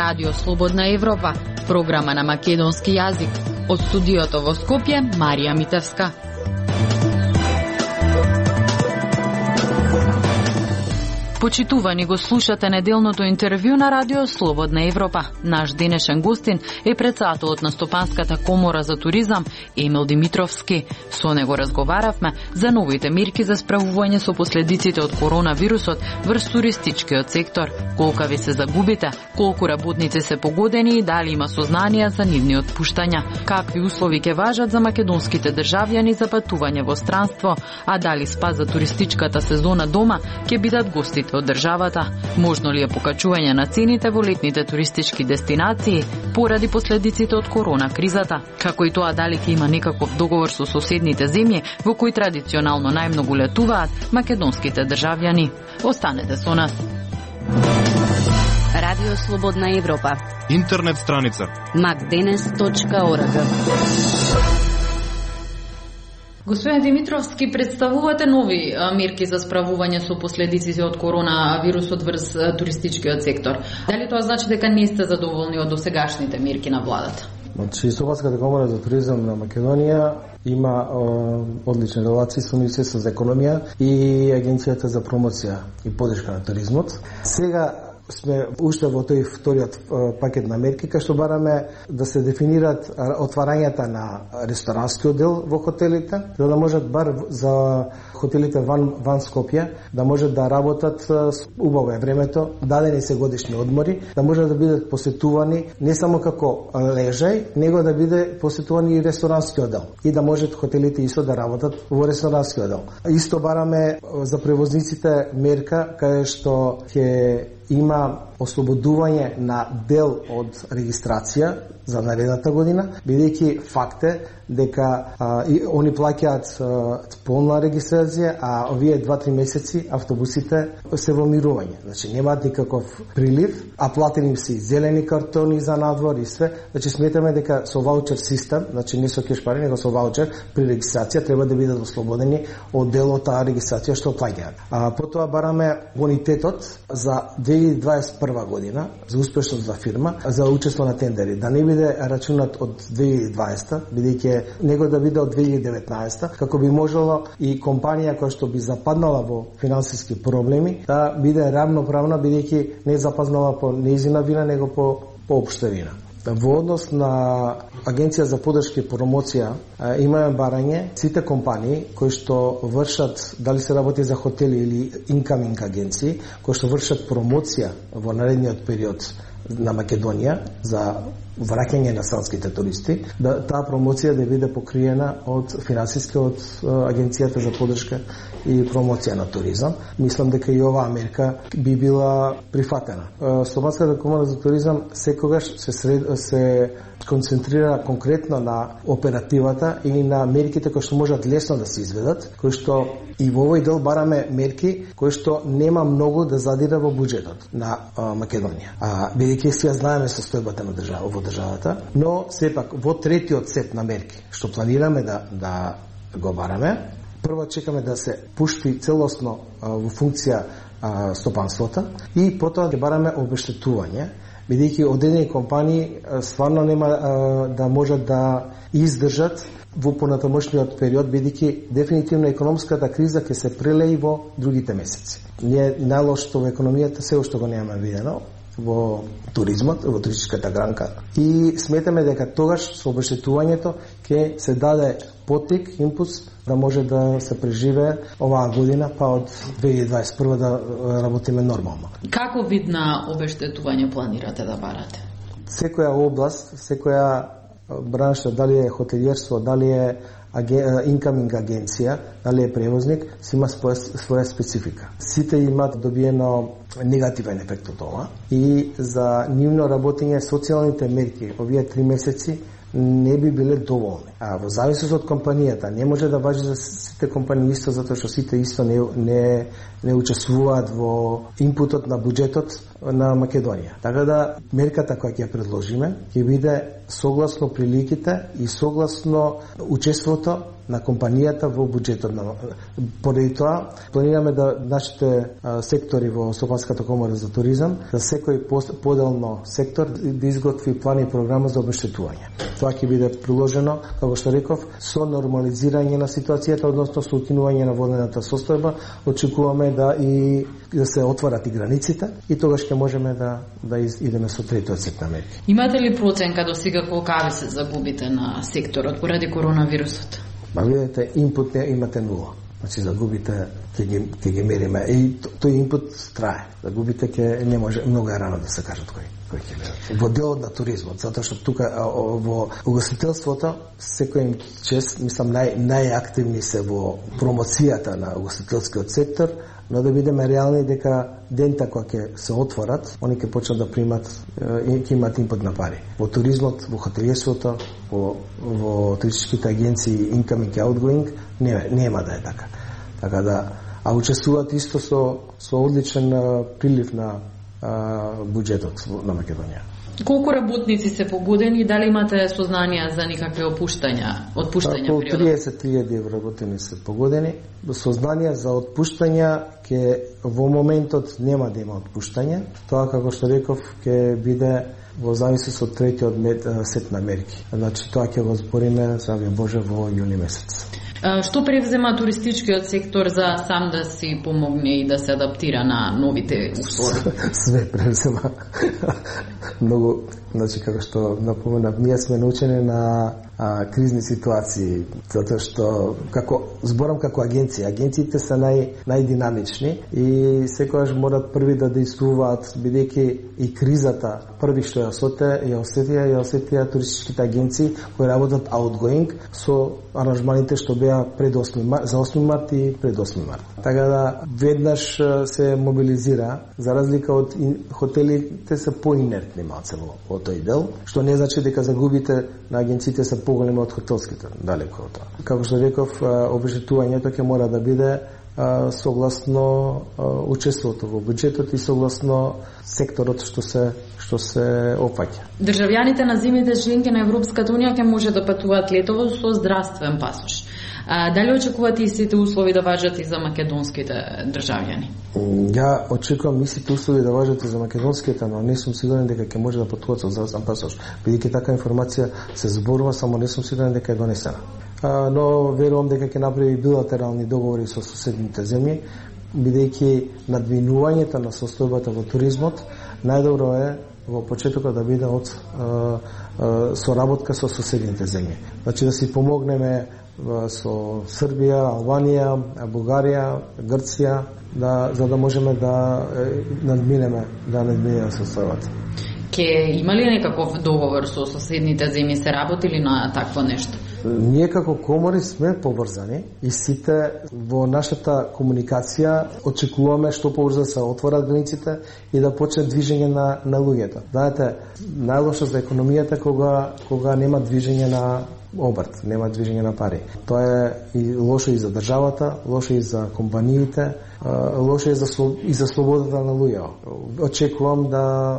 Радио Слободна Европа, програма на македонски јазик. Од студиото во Скопје, Марија Митевска. Почитувани, го слушате неделното интервју на Радио Слободна Европа. Наш денешен гостин е председателот на Стопанската комора за туризам Емил Димитровски. Со него разговаравме за новите мерки за справување со последиците од коронавирусот врз туристичкиот сектор, колка ви се загубите, колку работници се погодени и дали има сознанија за нивни отпуштања, какви услови ќе важат за македонските државјани за патување во странство, а дали спас за туристичката сезона дома ќе бидат гости од државата, можно ли е покачување на цените во летните туристички дестинации поради последиците од корона кризата, како и тоа дали ќе има некаков договор со соседните земји во кои традиционално најмногу летуваат македонските државјани. Останете со нас. Радио Слободна Европа. Интернет страница macdenes.org. Господин Димитровски, представувате нови мерки за справување со последиците од коронавирусот врз туристичкиот сектор. Дали тоа значи дека не сте задоволни од досегашните мерки на владата? Стопанската комора за туризам на Македонија има одлични релации со Министерството за економија и Агенцијата за промоција и поддршка на туризмот. Сега сме уште во тој вториот пакет на мерки, кај што бараме да се дефинираат отварањата на ресторанскиот дел во хотелите, за да можат бар за хотелите ван Скопје да можат да работат убаво е времето, дадени се годишни одмори, да можат да бидат посетувани не само како лежај, него да биде посетувани и ресторанскиот дел и да можат хотелите исто да работат во ресторанскиот дел. Исто бараме за превозниците мерка кај што ќе има ослободување на дел од регистрација за наредната година, бидејќи факт е дека они плаќаат полна регистрација, а овие 2-3 месеци автобусите се во мирување. Значи немаат никаков прилив, а платени им се и зелени картони за надвор и све. Значи сметаме дека со ваучер систем, значи не со кеш пари, него со ваучер при регистрација треба да бидат ослободени од дел од таа регистрација што плаќаат. Потоа бараме бонитетот за 2021 година за успешност за фирма, за учество на тендери, да не биде рачунат од 2020, бидејќи него да биде од 2019, како би можело и компанија која што би западнала во финансиски проблеми да биде равноправна, бидејќи не запазнала по нејзина вина, него по општа вина. Во однос на Агенција за поддршка и промоција имаме барање сите компании кои што вршат, дали се работи за хотели или инкаминг агенции, кои што вршат промоција во наредниот период на Македонија за враќање на странските туристи, да таа промоција да биде покриена од финансиски од Агенцијата за поддршка и промоција на туризам. Мислам дека и оваа мерка би била прифатена. Стопанската комора за туризам секогаш се концентрира конкретно на оперативата и на мерките кои што можат лесно да се изведат, кои што и во овој дел бараме мерки кои што нема многу да задира во буџетот на Македонија. Бидејќи сега знаеме состојбата на државата, но сепак во третиот сет на мерки што планираме да го бараме, прво чекаме да се пушти целосно во функција стопанството и потоа ќе бараме обештетување, бидејќи одредени компании стварно нема да можат да издржат во понатамошниот период, бидејќи дефинитивно економската криза ќе се прелеи во другите месеци. Ние најлошото во економијата се уште го немаме видено во туризмот, во туристичката гранка, и сметаме дека тогаш со обештетувањето ќе се даде поттик, импулс да може да се преживее оваа година, па од 2021 да работиме нормално. Како вид на обештетување планирате да барате? Секоја област, секоја бранша, дали е хотелиерство, дали е инкаминг агенција, дали е превозник, си има своја специфика. Сите имаат добиено негативен ефект од ова и за нивно работење социјалните мерки овие 3 месеци не би биле доволни. Во зависност од компанијата, не може да важи за сите компании исто, затоа што сите исто не учествуваат во инпутот на буџетот на Македонија. Така да мерката која ќе предложиме ќе биде согласно приликите и согласно учеството на компанијата во буџетот на. Поради тоа планираме да нашите сектори во Стопанската комора за туризам, да секој поделно сектор да изготви план и програма за обештетување. Тоа ќе биде приложено, како што реков, со нормализирање на ситуацијата, односно со укинување на водената состојба. Очекуваме да се отварат и границите и тогаш ќе можеме да идеме со третиот сет на мерки. Имате ли проценка до сега колкави се загубите на секторот поради коронавирусот? Видите, инпут имате нула. Значи загубите ќе ги мериме. И тој инпут трае. Загубите не може, многу е рано да се кажат кој ќе биде. Во делот на туризмот, затоа што тука во угостителството секој им чест, мислам најактивни се во промоцијата на угостителскиот сектор, но да бидеме реални дека дента кога ќе се отворат, они ќе почнат да примат и ќе имат инпут на пари. Во туризмот, во хотелиерството, во туристичките агенции incoming и outgoing нема да е така. Така да учествуваат исто со одличен прилив на буџетот на Македонија. Колку работници се погодени и дали имате сознанија за никакви отпуштања Околу 30.000 работени се погодени. Сознанија за отпуштања во моментот нема да има отпуштање. Тоа, како што реков, ќе биде во зависност од третиот сет на мерки. Значи тоа ќе го збориме, здравје Боже, во јуни месец. Што превзема туристичкиот сектор за сам да си помогне и да се адаптира на новите услови? Све превзема. Многу, значи, како што напоменав, ние сме научени на кризни ситуации, затоа што зборам како агенција. Агенциите се најдинамични и секогаш морат први да действуваат, бидејќи и кризата први што ја осетија туристичките агенции кои работат outgoing со аранжманите што беа пред 8 март, за 8 март и пред 8 март. Така да веднаш се мобилизира, за разлика од хотелите се поинертни малце во тој дел, што не значи дека загубите на агенциите се поголеми од хотелските, далеко од тоа. Како што реков, обештетувањето ќе мора да биде согласно учеството во буџетот и согласно секторот што се опфаќа. Државјаните на земјите членки на Европската унија ќе може да патуваат летово со здравствен пасош. Дали очекувате истите услови да важат и за македонските државјани? Ја очекувам истите услови да важат и за македонските, но не сум сигурен дека ќе може да патуваат со здравствен пасош. Бидејќи така информација се зборува, само не сум сигурен дека е донесена. Но верувам дека ќе направи билатерални договори со соседните земји, бидејќи надвинувањето на состојбата во туризмот најдобро е во почетокот да биде од соработка со соседните земји. Значи да си помогнеме со Србија, Албанија, Бугарија, Грција, за да можеме да надминеме состојбата. Ке има ли некаков договор со соседните земји, се работили на такво нешто? Ние како комори сме поврзани и сите во нашата комуникација очекуваме што побрзо се отворат границите и да почне движење на луѓето. Знаете, најлошо за економијата кога нема движење на обрт, нема движење на пари. Тоа е и лошо и за државата, лошо и за компаниите, лошо и за слободата на луѓето. Очекувам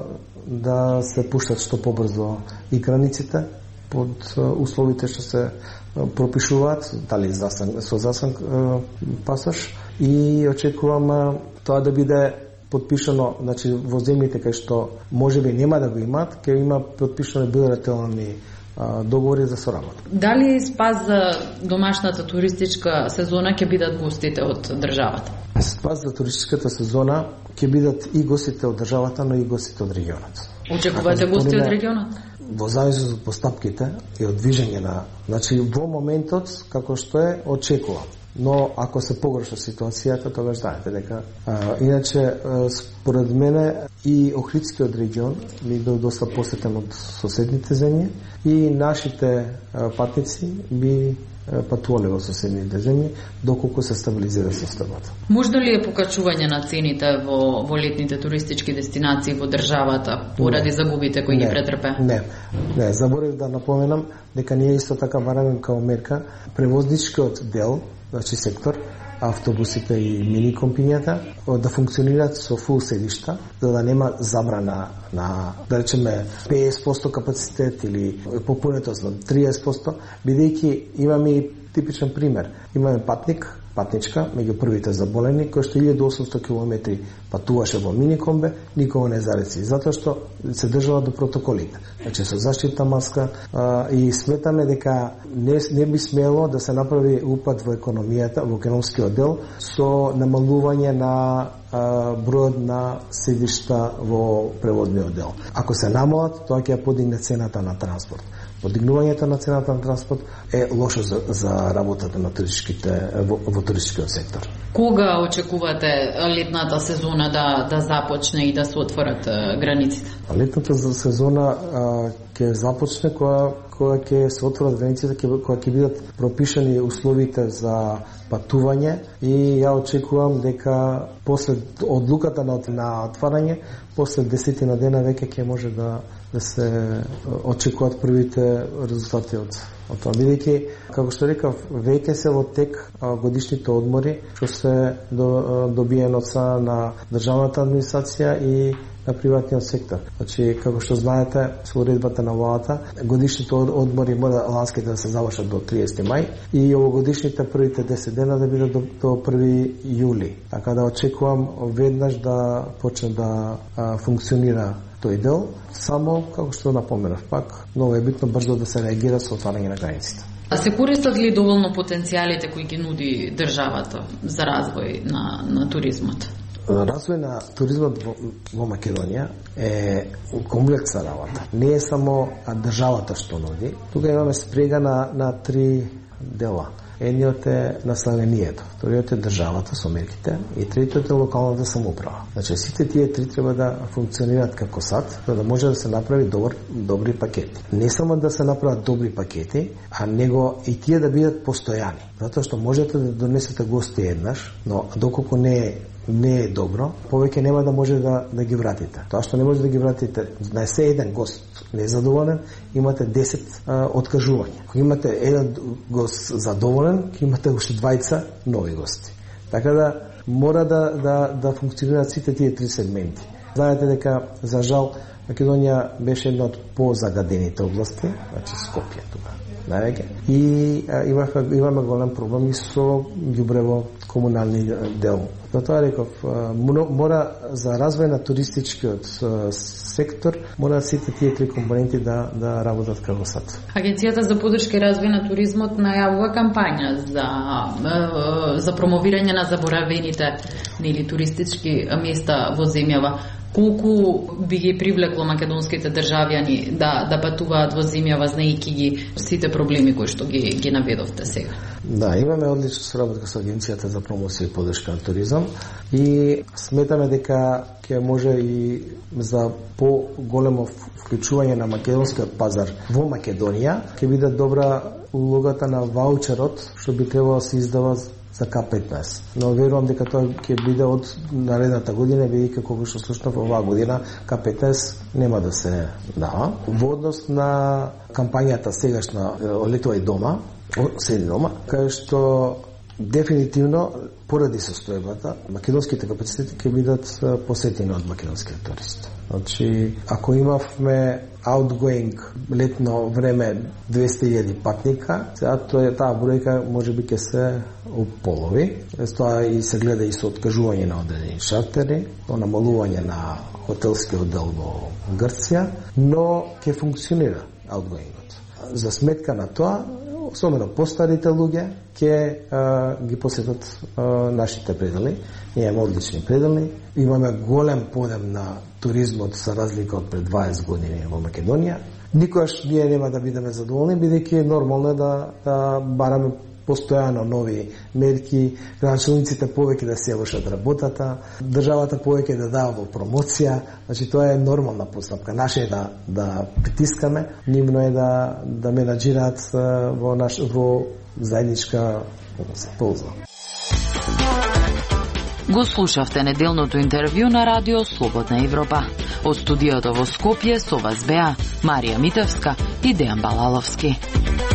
да се пуштат што побрзо и границите под условите што се пропишуваат, дали со здравствен пасош, и очекувам тоа да биде подпишано, значи во земјите кај што можеби нема да го имаат, ќе има подпишано билатерални договори за соработка. Дали спас за домашната туристичка сезона ќе бидат гостите од државата? Спас за туристичката сезона ќе бидат и гостите од државата, но и гостите од регионот. Очекувате гости од регионот? Во зависност од постапките и од движење на... Значи, во моментот, како што е, очекувам. Но ако се погорша ситуацијата, тогаш знаете дека... Иначе, според мене, и Охридскиот регион би бил доста посетен од соседните земји и нашите патници би патувале во соседните земји доколку се стабилизира состојбата. Можно ли е покачување на цените во летните туристички дестинации во државата поради загубите кои ги претрпе? Не, заборев да напоменам дека ние исто така бараме као мерка превозничкиот дел, значи сектор, автобусите и мини компињата да функционираат со фул седишта, за да нема забрана на, да речеме, 50% капацитет или попунетост на 30%, бидејќи имаме и типичен пример. Имаме патничка меѓу првите заболени, кој што 1800 км патуваше во миникомбе, никого не зареси, затоа што се држала до протоколите. Значи со заштитна маска и сметаме дека не би смело да се направи упад во економијата, во економскиот дел со намалување на бројот на седишта во превозниот дел. Ако се намалат, тоа ќе ја подигне цената на транспорт. Подигнувањето на цената на транспорт е лошо за работата на во туристичкиот сектор. Кога очекувате летната сезона да започне и да се отворат границите? Летната сезона ќе започне кога ќе се отворат границите, кога ќе бидат пропишани условите за патување и ја очекувам дека после одлуката на отварање, после 10 на дена веќе ќе може да се очекуваат првите резултати од тоа. Бидејќи, како што рекав, веќе се во тек годишните одмори, што се добиен од страна на државната администрација и на приватниот сектор. Значи, како што знаете, со уредбата на владата, годишните одмори мора ланските да се завршат до 30 мај и овогодишните првите 10 дена да бидат до 1 јули. Така да очекувам веднаш да почне да функционира тој дел, само, како што напоменав пак, многу е битно брзо да се реагира со отварање на границите. А се користат ли доволно потенцијалите кои ги нуди државата за развој на туризмот? Развој на туризмот во Македонија е комплексна работа. Не е само државата што нуди. Тука имаме спрега на три дела. Едниот е населението, вториот е државата со мерките и третиот е локалната самоуправа. Значи сите тие три треба да функционираат како сад, за да може да се направи добри пакети. Не само да се направат добри пакети, а него и тие да бидат постојани. Затоа што можете да донесете гости еднаш, но доколку не е добро, повеќе нема да може да ги вратите. Тоа што не може да ги вратите, на се еден гост не е задоволен, имате 10 откажувања. Ако имате еден гост задоволен, имате уште 20 нови гости. Така да мора да функционираат сите тие три сегменти. Знаете дека, за жал, Македонија беше една од позагадените области, значи Скопје тука. И имаме голем проблем и со ѓубрево комунални дел. Затоа реков, мора за развој на туристичкиот сектор, мора сите тие три компоненти да работат како сад. Агенцијата за поддршка и развој на туризмот најавува кампања за промовирање на заборавените или туристички места во земјава. Колку би ги привлекло македонските државјани да патуваат во земјава, знаејќи ги сите проблеми кои што ги наведовте сега? Да, имаме одлична соработка со Агенцијата за промоција и поддршка на туризам и сметаме дека ќе може и за поголемо вклучување на македонскиот пазар во Македонија ќе биде добра улогата на ваучерот што би требало да се издава за К15. Но верувам дека тоа ќе биде од наредната година, бидејќи кога што слушнав оваа година К15 нема да се дава. Во однос на кампањата сегашна Летувај дома, седи дома, кај што дефинитивно поради состојбата македонските капацитети ќе бидат посетени од македонските туристи. Значи, ако имавме outgoing летно време 200.000 патника, сега таа бројка можеби ќе се уполови. Тоа и се гледа и со откажување на одредени шартери, намалување на хотелскиот дел во Грција, но ќе функционира outgoingот. За сметка на тоа, особено постарите луѓе ќе ги посетат нашите предели. Ние имаме одлични предели, имаме голем подем на туризмот за разлика од пред 20 години во Македонија. Никогаш ние нема да бидеме задоволни, бидејќи нормално е да бараме постојано нови мерки, градоначелниците повеќе да се вршат работата, државата повеќе да дава во промоција, значи тоа е нормална постапка. Наше е да притискаме, нивно е да менаџираат во заедничка полза. Го слушавте неделното интервју на Радио Слободна Европа. Од студиото во Скопје со вас беа Марија Митевска и Дејан Балаловски.